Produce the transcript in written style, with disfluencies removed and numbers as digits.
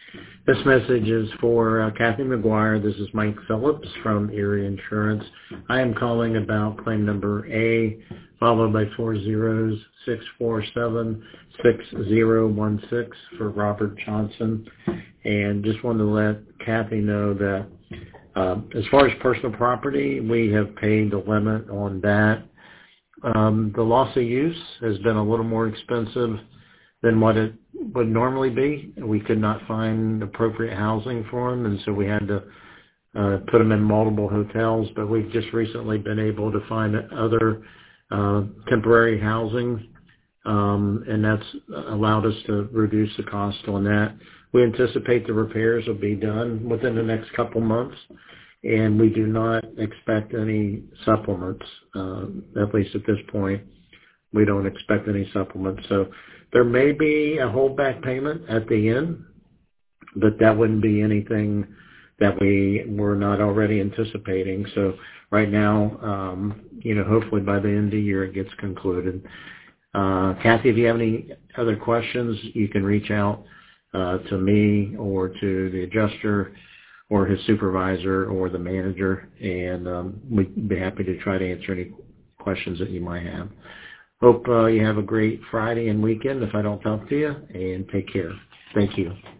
This message is for Kathy McGuire. This is Mike Phillips from Erie Insurance. I am calling about claim number A, followed by 406476016 for Robert Johnson. And just wanted to let Kathy know that as far as personal property, we have paid the limit on that. The loss of use has been a little more expensive than what it would normally be. We could not find appropriate housing for them, and so we had to put them in multiple hotels. But we've just recently been able to find other temporary housing, and that's allowed us to reduce the cost on that. We anticipate the repairs will be done within the next couple months, and we do not expect any supplements, at least at this point. We don't expect any supplements. So there may be a holdback payment at the end, but that wouldn't be anything that we were not already anticipating. So right now, hopefully by the end of the year it gets concluded. Kathy, if you have any other questions, you can reach out to me or to the adjuster or his supervisor or the manager, and we'd be happy to try to answer any questions that you might have. Hope you have a great Friday and weekend if I don't talk to you, and take care. Thank you.